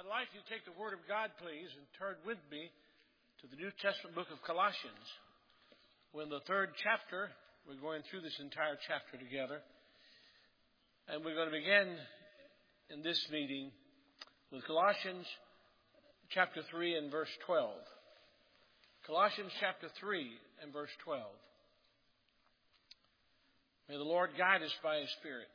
I'd like you to take the Word of God, please, and turn with me to the New Testament book of Colossians. We're in the third chapter. We're going through this entire chapter together. And we're going to begin in this meeting with Colossians chapter 3 and verse 12. Colossians chapter 3 and verse 12. May the Lord guide us by His Spirit.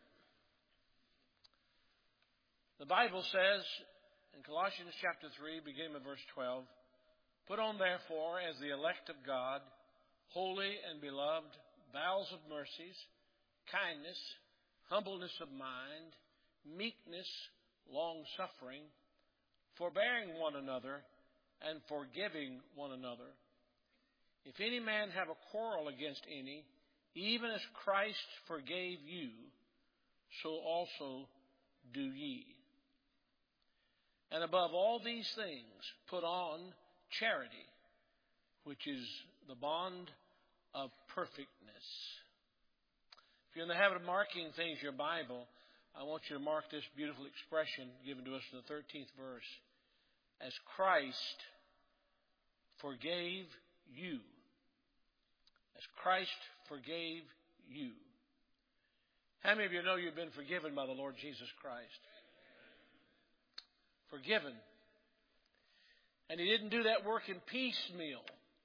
The Bible says in Colossians chapter 3, beginning with verse 12, "Put on therefore as the elect of God, holy and beloved, bowels of mercies, kindness, humbleness of mind, meekness, long-suffering, forbearing one another, and forgiving one another. If any man have a quarrel against any, even as Christ forgave you, so also do ye. And above all these things, put on charity, which is the bond of perfectness." If you're in the habit of marking things in your Bible, I want you to mark this beautiful expression given to us in the 13th verse. As Christ forgave you. As Christ forgave you. How many of you know you've been forgiven by the Lord Jesus Christ? Forgiven. And He didn't do that work in piecemeal.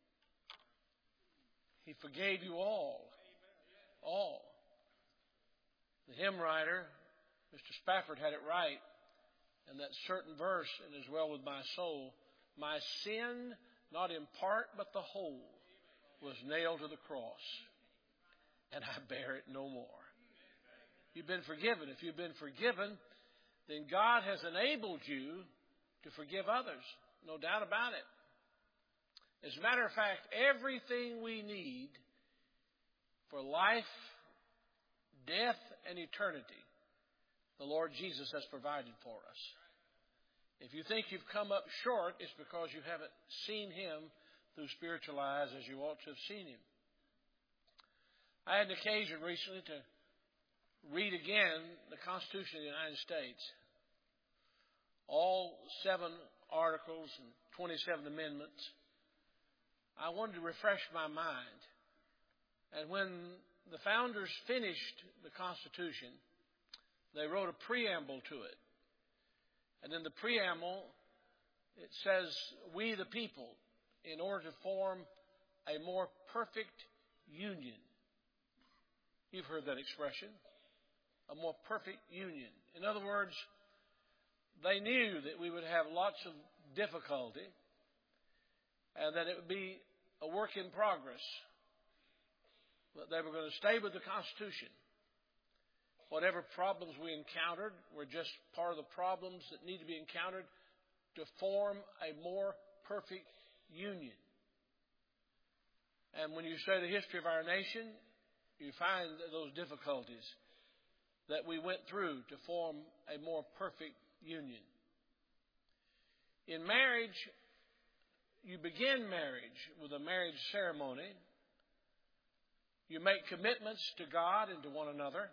He forgave you all. All. The hymn writer, Mr. Spafford, had it right in that certain verse, "And as well with my soul, my sin, not in part but the whole, was nailed to the cross, and I bear it no more." You've been forgiven. If you've been forgiven, then God has enabled you to forgive others. No doubt about it. As a matter of fact, everything we need for life, death, and eternity, the Lord Jesus has provided for us. If you think you've come up short, it's because you haven't seen Him through spiritual eyes as you ought to have seen Him. I had an occasion recently to read again the Constitution of the United States. All 7 articles and 27 amendments. I wanted to refresh my mind. And when the founders finished the Constitution, they wrote a preamble to it. And in the preamble, it says, "We the people, in order to form a more perfect union." You've heard that expression. A more perfect union. In other words, they knew that we would have lots of difficulty and that it would be a work in progress. But they were going to stay with the Constitution. Whatever problems we encountered were just part of the problems that need to be encountered to form a more perfect union. And when you study the history of our nation, you find those difficulties that we went through to form a more perfect union. In marriage, you begin marriage with a marriage ceremony. You make commitments to God and to one another.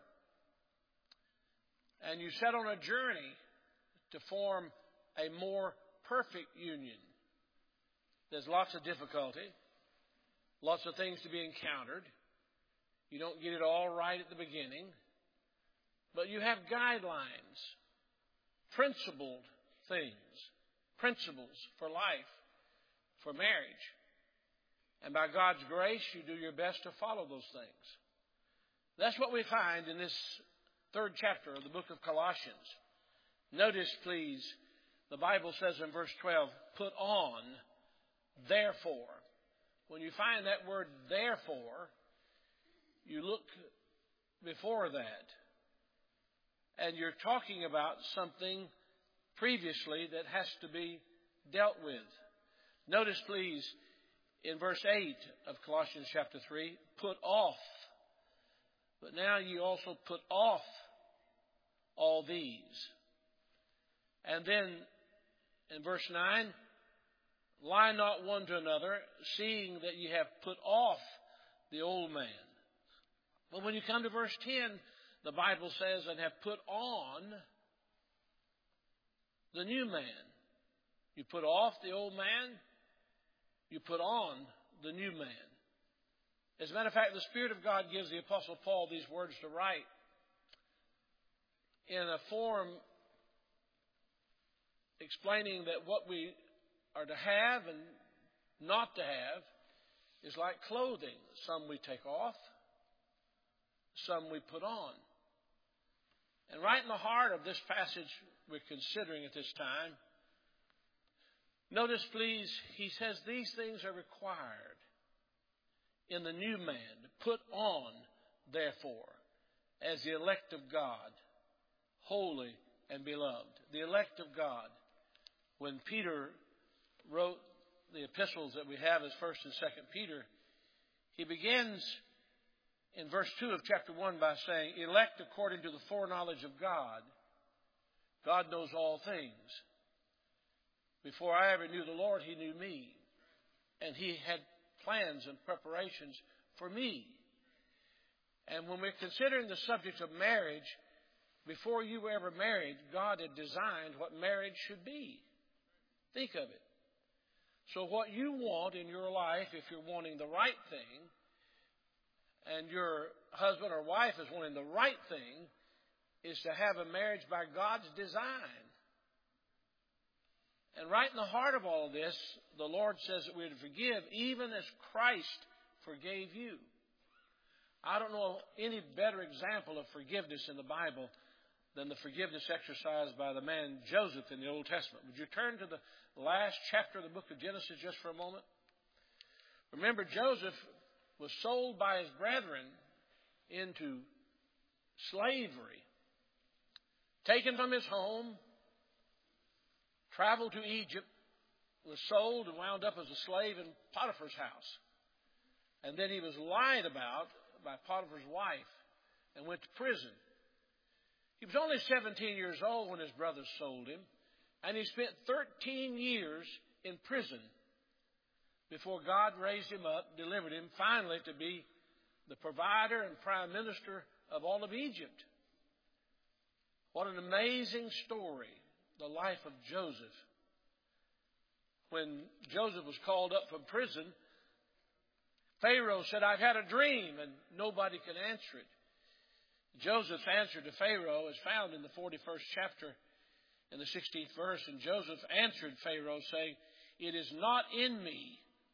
And you set on a journey to form a more perfect union. There's lots of difficulty, lots of things to be encountered. You don't get it all right at the beginning. But you have guidelines, principled things, principles for life, for marriage. And by God's grace, you do your best to follow those things. That's what we find in this third chapter of the book of Colossians. Notice, please, the Bible says in verse 12, "Put on, therefore." When you find that word therefore, you look before that. And you're talking about something previously that has to be dealt with. Notice, please, in verse 8 of Colossians chapter 3, "Put off. But now you also put off all these." And then in verse 9, "Lie not one to another, seeing that ye have put off the old man." But when you come to verse 10, the Bible says, "And have put on the new man." You put off the old man, you put on the new man. As a matter of fact, the Spirit of God gives the Apostle Paul these words to write in a form explaining that what we are to have and not to have is like clothing. Some we take off, some we put on. And right in the heart of this passage we're considering at this time, notice please, he says these things are required in the new man. Put on, therefore, as the elect of God, holy and beloved. The elect of God. When Peter wrote the epistles that we have as 1st and 2nd Peter, he begins in verse 2 of chapter 1 by saying, elect according to the foreknowledge of God. God knows all things. Before I ever knew the Lord, He knew me. And He had plans and preparations for me. And when we're considering the subject of marriage, before you were ever married, God had designed what marriage should be. Think of it. So what you want in your life, if you're wanting the right thing, and your husband or wife is wanting the right thing, is to have a marriage by God's design. And right in the heart of all of this, the Lord says that we're to forgive even as Christ forgave you. I don't know any better example of forgiveness in the Bible than the forgiveness exercised by the man Joseph in the Old Testament. Would you turn to the last chapter of the book of Genesis just for a moment? Remember, Joseph was sold by his brethren into slavery, taken from his home, traveled to Egypt, was sold and wound up as a slave in Potiphar's house. And then he was lied about by Potiphar's wife and went to prison. He was only 17 years old when his brothers sold him, and he spent 13 years in prison before God raised him up, delivered him finally to be the provider and prime minister of all of Egypt. What an amazing story, the life of Joseph. When Joseph was called up from prison, Pharaoh said, I've had a dream, and nobody could answer it. Joseph's answer to Pharaoh is found in the 41st chapter in the 16th verse. And Joseph answered Pharaoh, saying, it is not in me.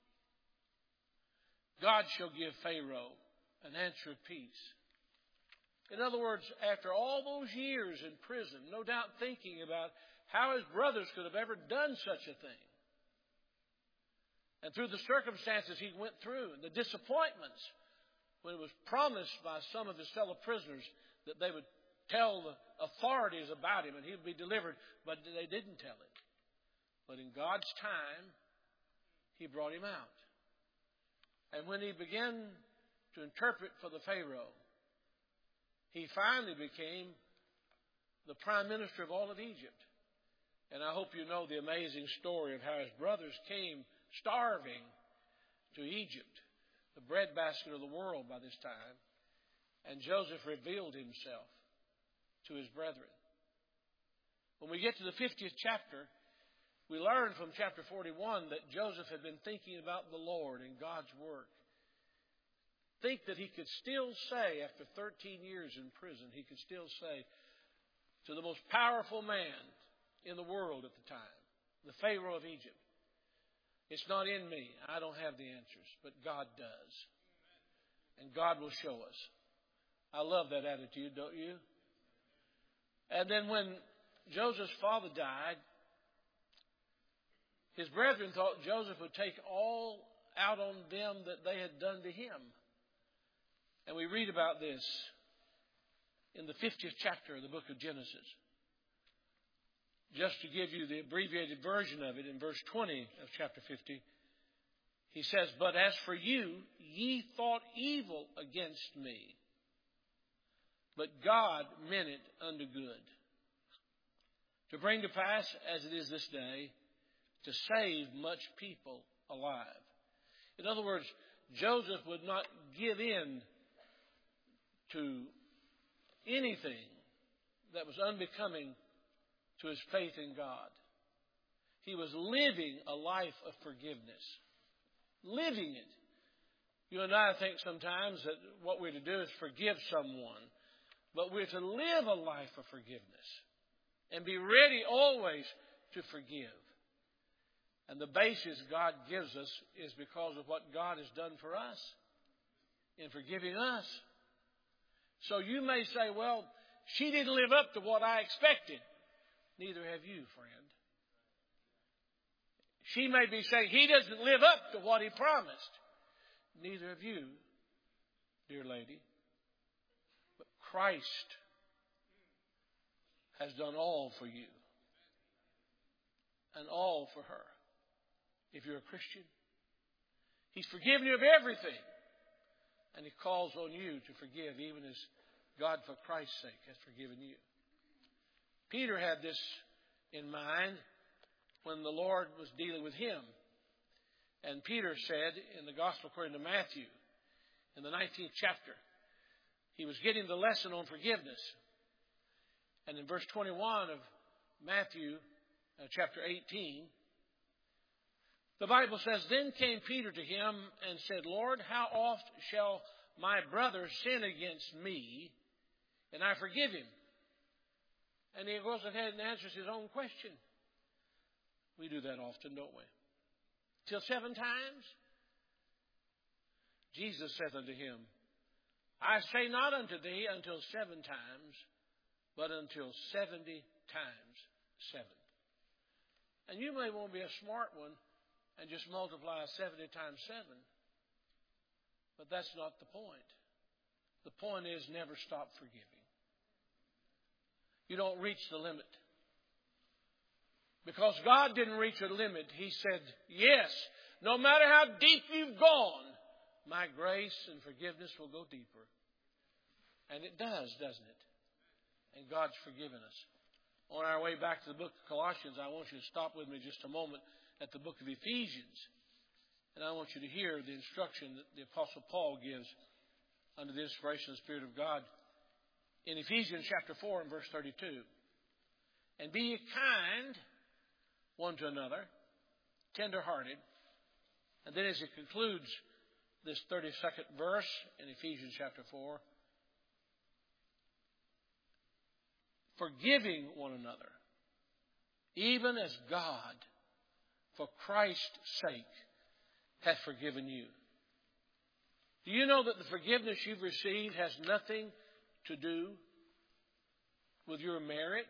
God shall give Pharaoh an answer of peace. In other words, after all those years in prison, no doubt thinking about how his brothers could have ever done such a thing. And through the circumstances he went through, the disappointments, when it was promised by some of his fellow prisoners that they would tell the authorities about him and he would be delivered, but they didn't tell him. But in God's time, He brought him out. And when he began to interpret for the Pharaoh, he finally became the prime minister of all of Egypt. And I hope you know the amazing story of how his brothers came starving to Egypt, the breadbasket of the world by this time. And Joseph revealed himself to his brethren. When we get to the 50th chapter, we learn from chapter 41 that Joseph had been thinking about the Lord and God's work. Think that he could still say, after 13 years in prison, he could still say to the most powerful man in the world at the time, the Pharaoh of Egypt, it's not in me. I don't have the answers, but God does. And God will show us. I love that attitude, don't you? And then when Joseph's father died, his brethren thought Joseph would take all out on them that they had done to him. And we read about this in the 50th chapter of the book of Genesis. Just to give you the abbreviated version of it, in verse 20 of chapter 50, he says, but as for you, ye thought evil against me, but God meant it unto good, to bring to pass, as it is this day, to save much people alive. In other words, Joseph would not give in to anything that was unbecoming to his faith in God. He was living a life of forgiveness. Living it. You and I think sometimes that what we're to do is forgive someone. But we're to live a life of forgiveness. And be ready always to forgive. And the basis God gives us is because of what God has done for us in forgiving us. So you may say, well, she didn't live up to what I expected. Neither have you, friend. She may be saying, he doesn't live up to what he promised. Neither have you, dear lady. But Christ has done all for you. And all for her. If you're a Christian. He's forgiven you of everything. And He calls on you to forgive, even as God, for Christ's sake, has forgiven you. Peter had this in mind when the Lord was dealing with him. And Peter said in the Gospel according to Matthew, in the 19th chapter, he was getting the lesson on forgiveness. And in verse 21 of Matthew chapter 18, the Bible says, Then came Peter to him and said, Lord, how oft shall my brother sin against me, and I forgive him? And he goes ahead and answers his own question. We do that often, don't we? Till 7 times? Jesus saith unto him, I say not unto thee until 7 times, but until 70 times 7. And you may want to be a smart one and just multiply 70 times 7. But that's not the point. The point is never stop forgiving. You don't reach the limit. Because God didn't reach a limit. He said, yes, no matter how deep you've gone, my grace and forgiveness will go deeper. And it does, doesn't it? And God's forgiven us. On our way back to the book of Colossians, I want you to stop with me just a moment at the book of Ephesians. And I want you to hear the instruction that the Apostle Paul gives under the inspiration of the Spirit of God in Ephesians chapter 4 and verse 32. And be ye kind one to another, tender-hearted. And then as he concludes this 32nd verse in Ephesians chapter 4, forgiving one another, even as God, for Christ's sake, hath forgiven you. Do you know that the forgiveness you've received has nothing to do with your merit?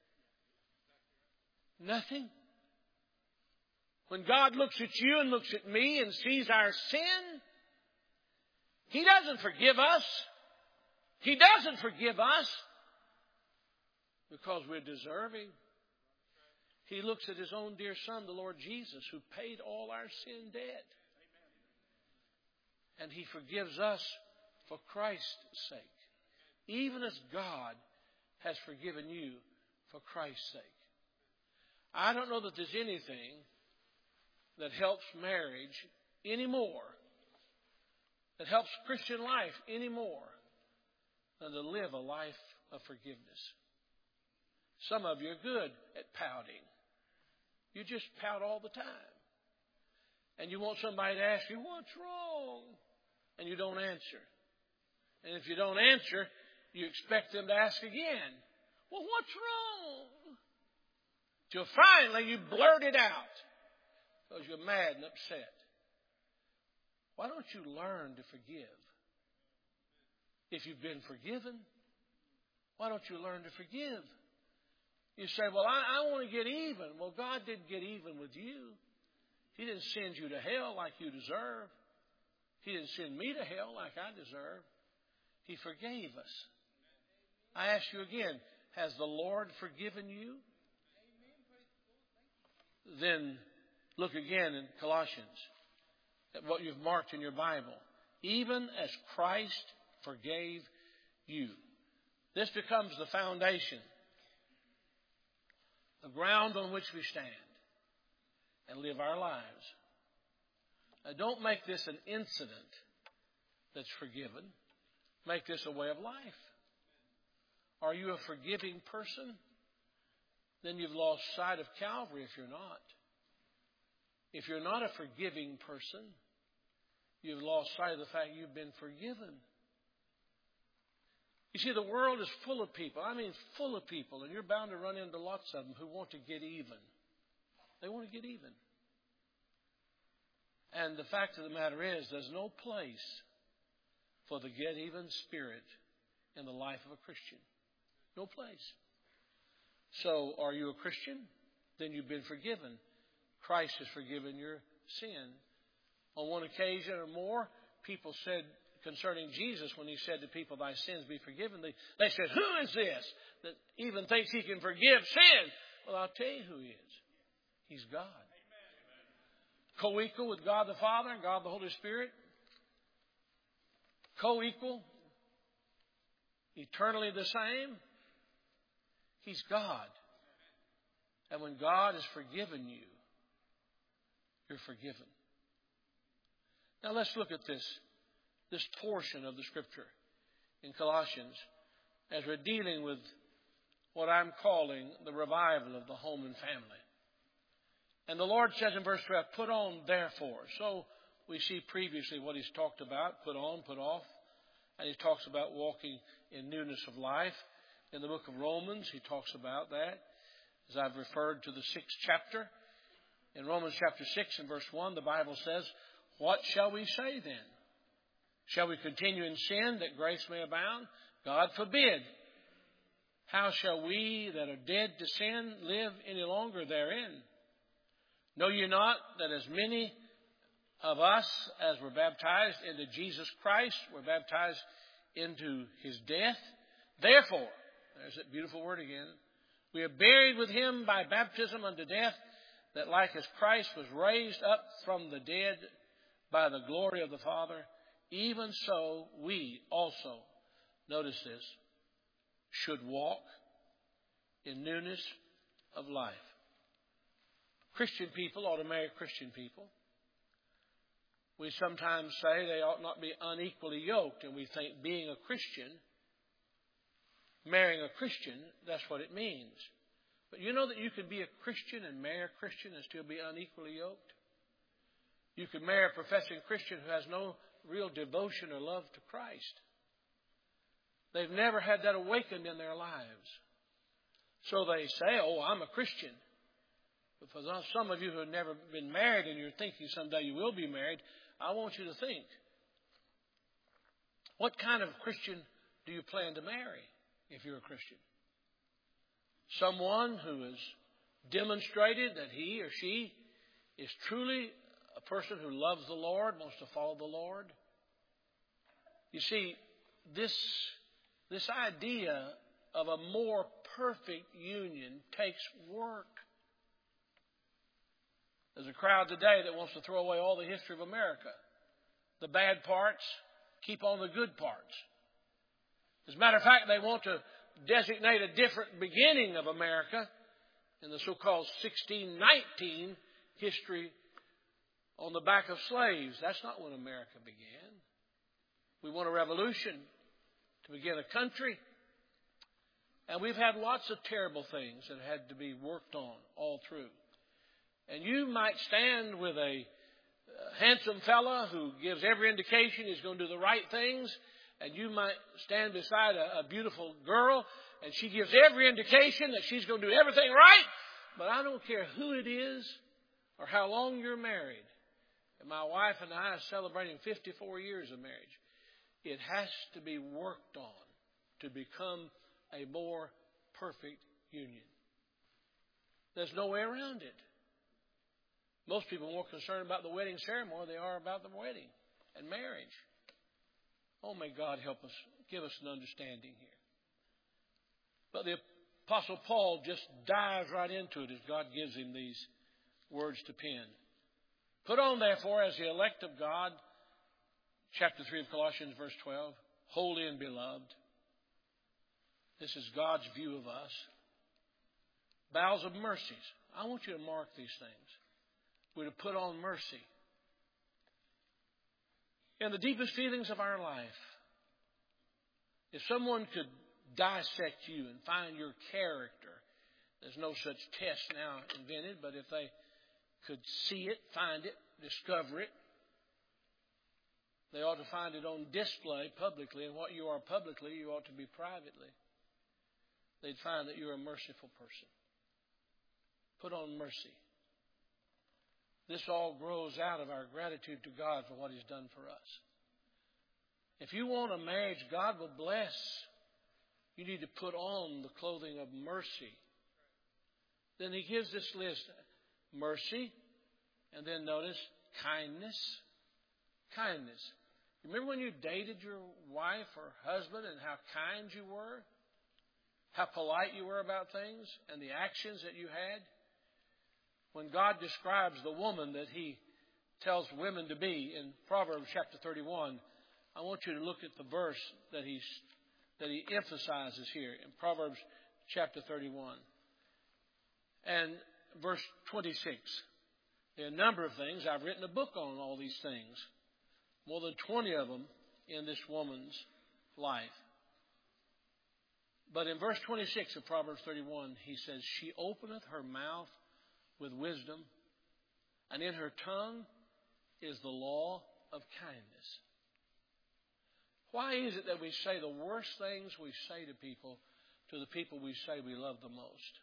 Nothing. When God looks at you and looks at me and sees our sin, He doesn't forgive us. He doesn't forgive us because we're deserving. He looks at His own dear Son, the Lord Jesus, who paid all our sin debt. And He forgives us for Christ's sake. Even as God has forgiven you for Christ's sake. I don't know that there's anything that helps marriage anymore, that helps Christian life anymore, than to live a life of forgiveness. Some of you are good at pouting. You just pout all the time. And you want somebody to ask you, what's wrong? And you don't answer. And if you don't answer, you expect them to ask again. Well, what's wrong? Till finally you blurt it out because you're mad and upset. Why don't you learn to forgive? If you've been forgiven, why don't you learn to forgive? You say, well, I want to get even. Well, God didn't get even with you. He didn't send you to hell like you deserve. He didn't send me to hell like I deserve. He forgave us. I ask you again, has the Lord forgiven you? Then look again in Colossians at what you've marked in your Bible. Even as Christ forgave you. This becomes the foundation, the ground on which we stand and live our lives. Now, don't make this an incident that's forgiven. Make this a way of life. Are you a forgiving person? Then you've lost sight of Calvary if you're not. If you're not a forgiving person, you've lost sight of the fact you've been forgiven. You see, the world is full of people. I mean, full of people. And you're bound to run into lots of them who want to get even. They want to get even. And the fact of the matter is, there's no place for the get-even spirit in the life of a Christian. No place. So, are you a Christian? Then you've been forgiven. Christ has forgiven your sin. On one occasion or more, people said concerning Jesus, when he said to people, thy sins be forgiven, they said, who is this that even thinks he can forgive sin? Well, I'll tell you who he is. He's God. Co-equal with God the Father and God the Holy Spirit. Co-equal. Eternally the same. He's God. And when God has forgiven you, you're forgiven. Now let's look at this portion of the Scripture in Colossians as we're dealing with what I'm calling the revival of the home and family. And the Lord says in verse 12, put on therefore. So we see previously what he's talked about, put on, put off. And he talks about walking in newness of life. In the book of Romans, he talks about that. As I've referred to the 6th chapter. In Romans chapter 6 and verse 1, the Bible says, what shall we say then? Shall we continue in sin that grace may abound? God forbid. How shall we that are dead to sin live any longer therein? Know ye not that as many of us as were baptized into Jesus Christ were baptized into his death? Therefore, there's that beautiful word again, we are buried with him by baptism unto death, that like as Christ was raised up from the dead by the glory of the Father, even so we also, notice this, should walk in newness of life. Christian people ought to marry Christian people. We sometimes say they ought not be unequally yoked, and we think being a Christian, marrying a Christian, that's what it means. But you know that you can be a Christian and marry a Christian and still be unequally yoked? You can marry a professing Christian who has no real devotion or love to Christ. They've never had that awakened in their lives. So they say, oh, I'm a Christian. But for some of you who have never been married and you're thinking someday you will be married, I want you to think, what kind of Christian do you plan to marry if you're a Christian? Someone who has demonstrated that he or she is truly a person who loves the Lord, wants to follow the Lord. You see, this idea of a more perfect union takes work. There's a crowd today that wants to throw away all the history of America. The bad parts, keep on the good parts. As a matter of fact, they want to designate a different beginning of America in the so-called 1619 history on the back of slaves. That's not when America began. We want a revolution to begin a country. And we've had lots of terrible things that had to be worked on all through. And you might stand with a handsome fella who gives every indication he's going to do the right things. And you might stand beside a beautiful girl and she gives every indication that she's going to do everything right. But I don't care who it is or how long you're married. And my wife and I are celebrating 54 years of marriage. It has to be worked on to become a more perfect union. There's no way around it. Most people are more concerned about the wedding ceremony than they are about the wedding and marriage. Oh, may God help us, give us an understanding here. But the Apostle Paul just dives right into it as God gives him these words to pen. Put on, therefore, as the elect of God, chapter 3 of Colossians, verse 12, holy and beloved. This is God's view of us. Bowels of mercies. I want you to mark these things. We're to put on mercy. In the deepest feelings of our life, if someone could dissect you and find your character, there's no such test now invented, but if they could see it, find it, discover it. They ought to find it on display publicly, and what you are publicly, you ought to be privately. They'd find that you're a merciful person. Put on mercy. This all grows out of our gratitude to God for what He's done for us. If you want a marriage God will bless, you need to put on the clothing of mercy. Then He gives this list. Mercy, and then notice kindness. Kindness. Remember when you dated your wife or husband and how kind you were? How polite you were about things and the actions that you had? When God describes the woman that He tells women to be in Proverbs chapter 31, I want you to look at the verse that He emphasizes here in Proverbs chapter 31 and verse 26. There are a number of things. I've written a book on all these things. More than 20 of them in this woman's life. But in verse 26 of Proverbs 31, he says, she openeth her mouth with wisdom, and in her tongue is the law of kindness. Why is it that we say the worst things we say to the people we say we love the most?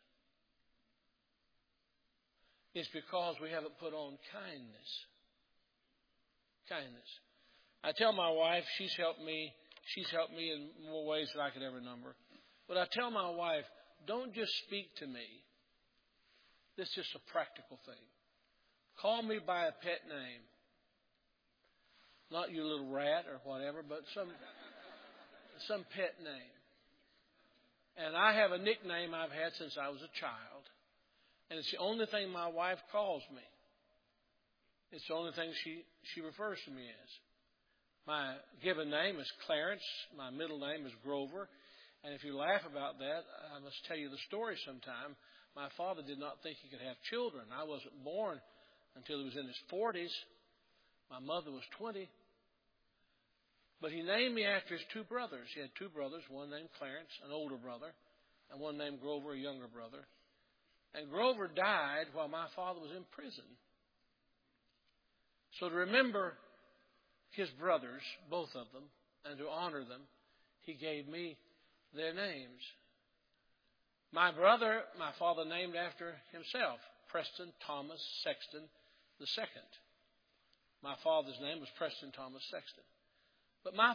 It's because we haven't put on kindness. Kindness. I tell my wife, she's helped me in more ways than I could ever number. But I tell my wife, don't just speak to me. This is just a practical thing. Call me by a pet name. Not you little rat or whatever, but some pet name. And I have a nickname I've had since I was a child. And it's the only thing my wife calls me. It's the only thing she refers to me as. My given name is Clarence. My middle name is Grover. And if you laugh about that, I must tell you the story sometime. My father did not think he could have children. I wasn't born until he was in his 40s. My mother was 20. But he named me after his two brothers. He had two brothers, one named Clarence, an older brother, and one named Grover, a younger brother. And Grover died while my father was in prison. So to remember his brothers, both of them, and to honor them, he gave me their names. My brother, my father named after himself, Preston Thomas Sexton II. My father's name was Preston Thomas Sexton. But my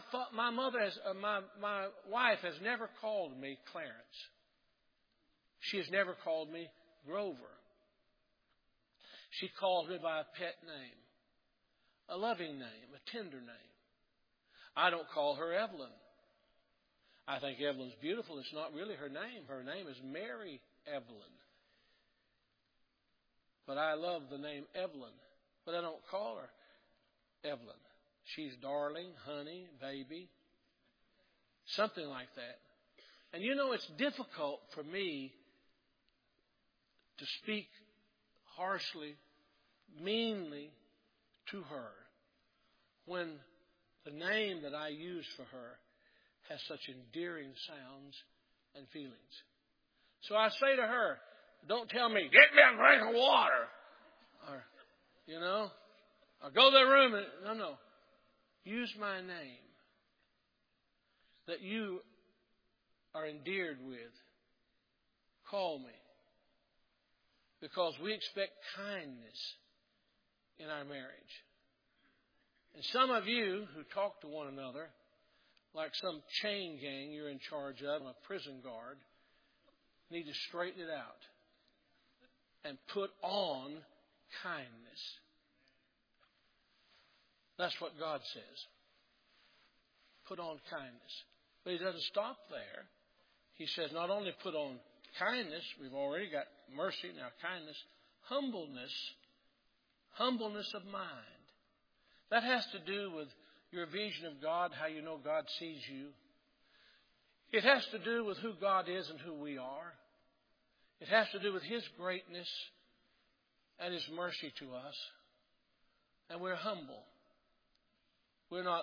wife has never called me Clarence. She has never called me Grover. She calls me by a pet name, a loving name, a tender name. I don't call her Evelyn. I think Evelyn's beautiful. It's not really her name. Her name is Mary Evelyn. But I love the name Evelyn. But I don't call her Evelyn. She's darling, honey, baby, something like that. And you know, it's difficult for me to speak harshly, meanly to her when the name that I use for her has such endearing sounds and feelings. So I say to her, don't tell me, get me a drink of water. Or, or go to the room. No. Use my name that you are endeared with. Call me. Because we expect kindness in our marriage. And some of you who talk to one another like some chain gang you're in charge of, a prison guard, need to straighten it out and put on kindness. That's what God says. Put on kindness. But He doesn't stop there. He says not only put on kindness, we've already got mercy, now kindness, humbleness of mind. That has to do with your vision of God, how you know God sees you. It has to do with who God is and who we are. It has to do with His greatness and His mercy to us. And we're humble. We're not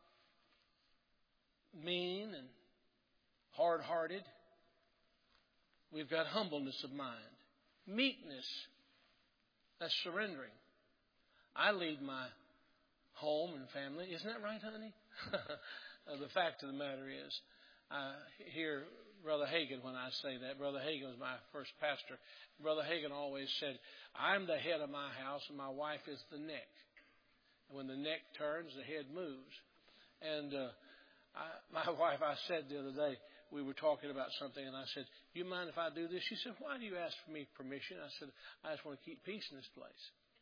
mean and hard-hearted. We've got humbleness of mind. Meekness That's surrendering. I lead my home and family. Isn't that right, honey? The fact of the matter is, I hear Brother Hagin when I say that. Brother Hagin was my first pastor. Brother Hagin always said, I'm the head of my house and my wife is the neck. And when the neck turns, the head moves. And my wife, I said the other day, we were talking about something, and I said, you mind if I do this? She said, why do you ask for me permission? I said, I just want to keep peace in this place.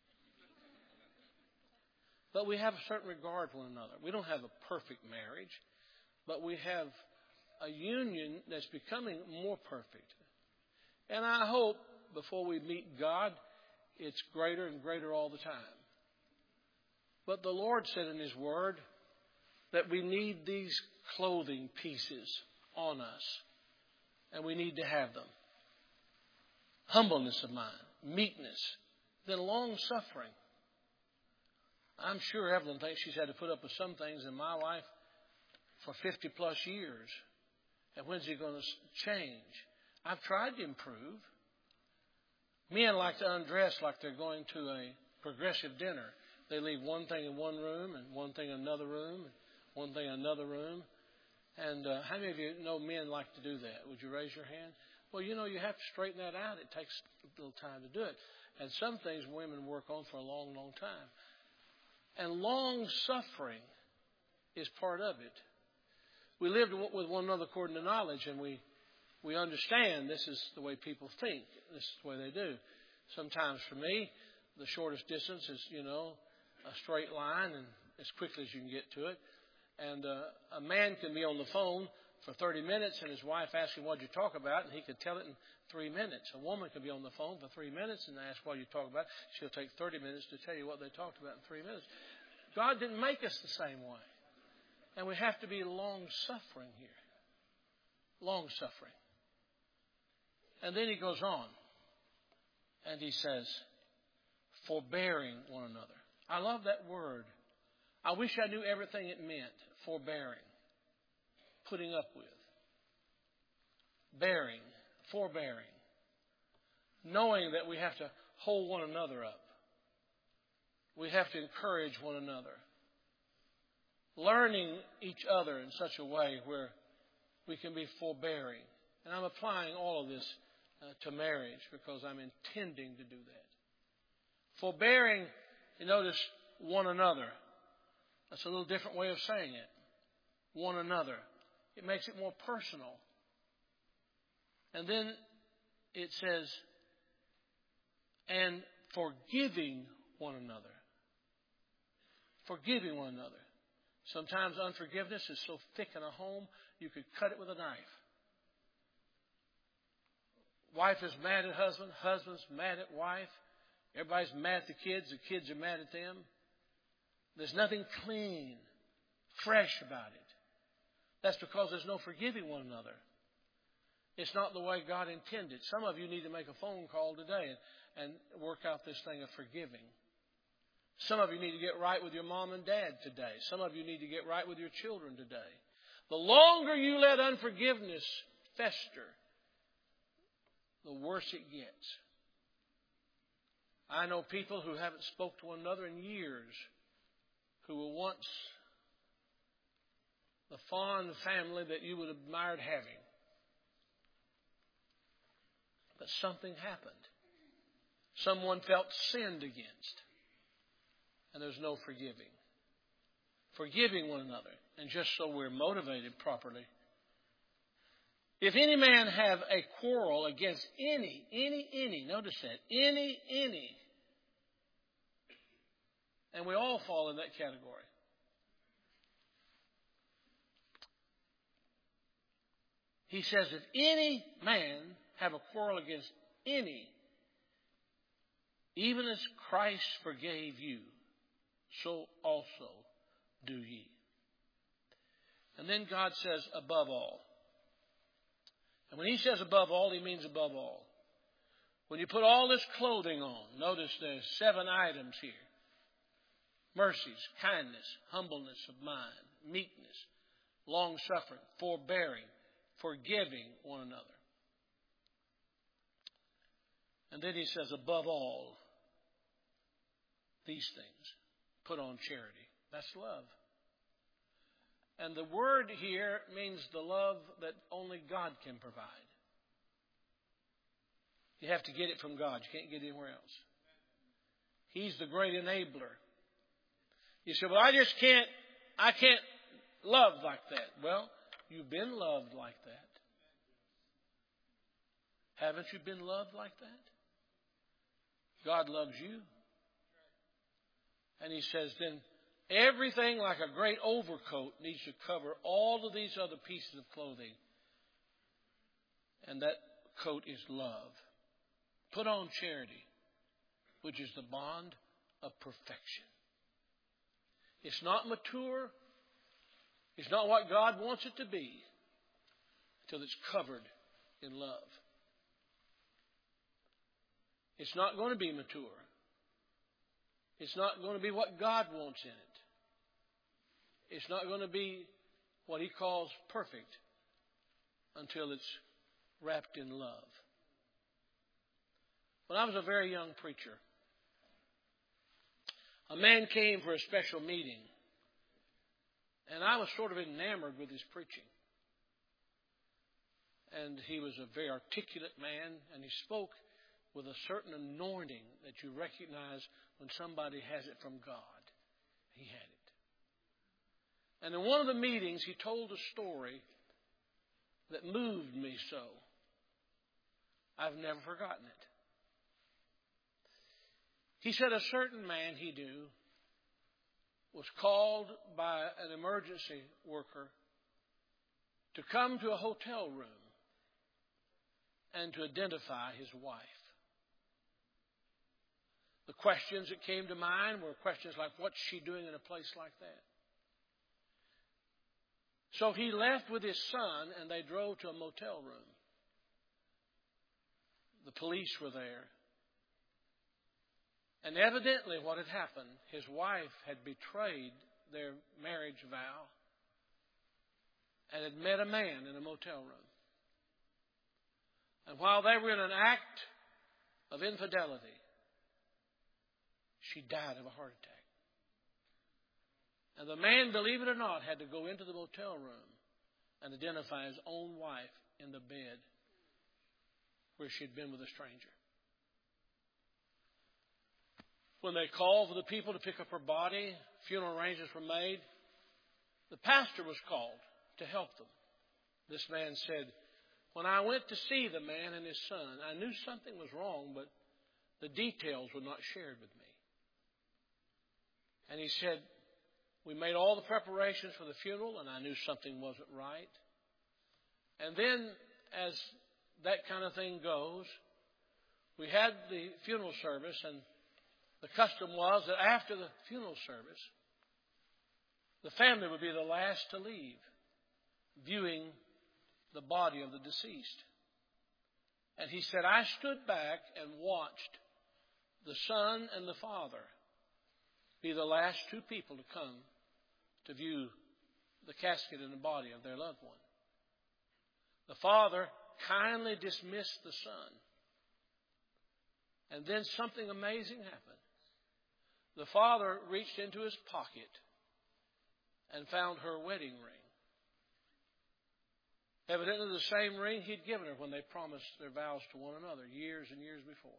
But we have a certain regard for one another. We don't have a perfect marriage, but we have a union that's becoming more perfect. And I hope before we meet God, it's greater and greater all the time. But the Lord said in His Word that we need these clothing pieces on us, and we need to have them. Humbleness of mind, meekness, then long-suffering. I'm sure Evelyn thinks she's had to put up with some things in my life for 50 plus years. And when's it going to change? I've tried to improve. Men like to undress like they're going to a progressive dinner. They leave one thing in one room and one thing in another room and one thing in another room. And how many of you know men like to do that? Would you raise your hand? Well, you know, you have to straighten that out. It takes a little time to do it. And some things women work on for a long, long time. And long suffering is part of it. We live with one another according to knowledge, and we understand this is the way people think. This is the way they do. Sometimes for me, the shortest distance is, a straight line and as quickly as you can get to it. And a man can be on the phone for 30 minutes and his wife asks him what you talk about, and he could tell it in 3 minutes. A woman can be on the phone for 3 minutes and ask what you talk about. She'll take 30 minutes to tell you what they talked about in 3 minutes. God didn't make us the same way. And we have to be long-suffering here. Long-suffering. And then he goes on and he says, forbearing one another. I love that word. I wish I knew everything it meant. Forbearing. Putting up with. Bearing. Forbearing. Knowing that we have to hold one another up. We have to encourage one another. Learning each other in such a way where we can be forbearing. And I'm applying all of this to marriage because I'm intending to do that. Forbearing, you notice, one another. That's a little different way of saying it. One another. It makes it more personal. And then it says, and forgiving one another. Forgiving one another. Sometimes unforgiveness is so thick in a home, you could cut it with a knife. Wife is mad at husband. Husband's mad at wife. Everybody's mad at the kids are mad at them. There's nothing clean, fresh about it. That's because there's no forgiving one another. It's not the way God intended. Some of you need to make a phone call today and work out this thing of forgiving. Some of you need to get right with your mom and dad today. Some of you need to get right with your children today. The longer you let unforgiveness fester, the worse it gets. I know people who haven't spoke to one another in years, who were once the fond family that you would have admired having. But something happened. Someone felt sinned against. And there's no forgiving. Forgiving one another. And just so we're motivated properly. If any man have a quarrel against any, notice that, any, and we all fall in that category. He says, if any man have a quarrel against any, even as Christ forgave you, so also do ye. And then God says, above all. And when he says above all, he means above all. When you put all this clothing on, notice there's 7 items here. Mercies, kindness, humbleness of mind, meekness, long-suffering, forbearing, forgiving one another. And then he says, above all, these things. Put on charity. That's love. And the word here means the love that only God can provide. You have to get it from God. You can't get it anywhere else. He's the great enabler. You say, well, I can't love like that. Well, you've been loved like that. Haven't you been loved like that? God loves you. And He says, then everything like a great overcoat needs to cover all of these other pieces of clothing. And that coat is love. Put on charity, which is the bond of perfection. It's not mature. It's not what God wants it to be until it's covered in love. It's not going to be mature. It's not going to be what God wants in it. It's not going to be what He calls perfect until it's wrapped in love. When I was a very young preacher, a man came for a special meeting, and I was sort of enamored with his preaching. And he was a very articulate man, and he spoke with a certain anointing that you recognize when somebody has it from God. He had it. And in one of the meetings, he told a story that moved me so. I've never forgotten it. He said a certain man he knew was called by an emergency worker to come to a hotel room and to identify his wife. The questions that came to mind were questions like, what's she doing in a place like that? So he left with his son and they drove to a motel room. The police were there. And evidently what had happened, his wife had betrayed their marriage vow and had met a man in a motel room. And while they were in an act of infidelity, she died of a heart attack. And the man, believe it or not, had to go into the motel room and identify his own wife in the bed where she had been with a stranger. When they called for the people to pick up her body, funeral arrangements were made. The pastor was called to help them. This man said, when I went to see the man and his son, I knew something was wrong, but the details were not shared with me. And he said, we made all the preparations for the funeral, and I knew something wasn't right. And then, as that kind of thing goes, we had the funeral service, and the custom was that after the funeral service, the family would be the last to leave, viewing the body of the deceased. And he said, I stood back and watched the son and the father be the last two people to come to view the casket and the body of their loved one. The father kindly dismissed the son. And then something amazing happened. The father reached into his pocket and found her wedding ring. Evidently the same ring he'd given her when they promised their vows to one another years and years before.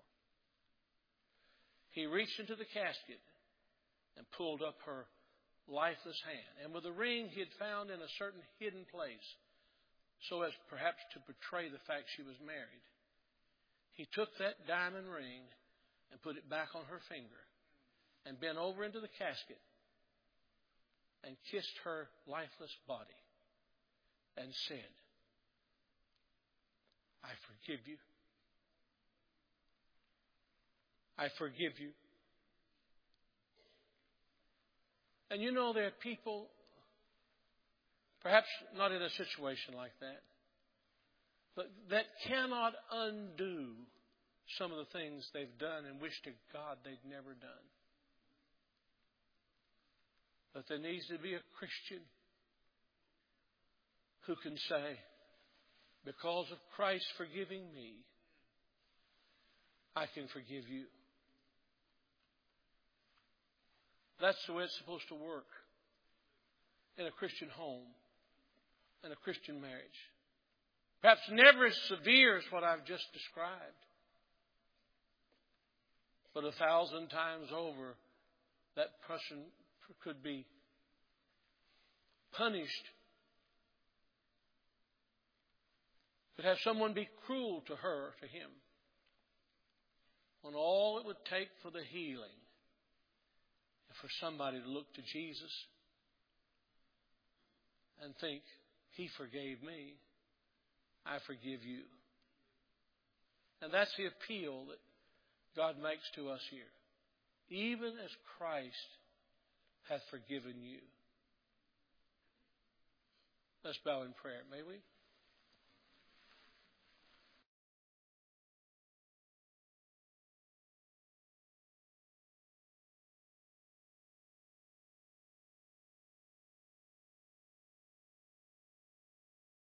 He reached into the casket and pulled up her lifeless hand. And with the ring he had found in a certain hidden place, so as perhaps to betray the fact she was married, he took that diamond ring and put it back on her finger and bent over into the casket and kissed her lifeless body and said, I forgive you. I forgive you. And you know, there are people, perhaps not in a situation like that, but that cannot undo some of the things they've done and wish to God they'd never done. But there needs to be a Christian who can say, because of Christ forgiving me, I can forgive you. That's the way it's supposed to work in a Christian home, in a Christian marriage. Perhaps never as severe as what I've just described. But 1,000 times over, that person could be punished. Could have someone be cruel to her, to him. When all it would take for the healing is for somebody to look to Jesus and think, He forgave me, I forgive you. And that's the appeal that God makes to us here. Even as Christ hath forgiven you. Let's bow in prayer, may we?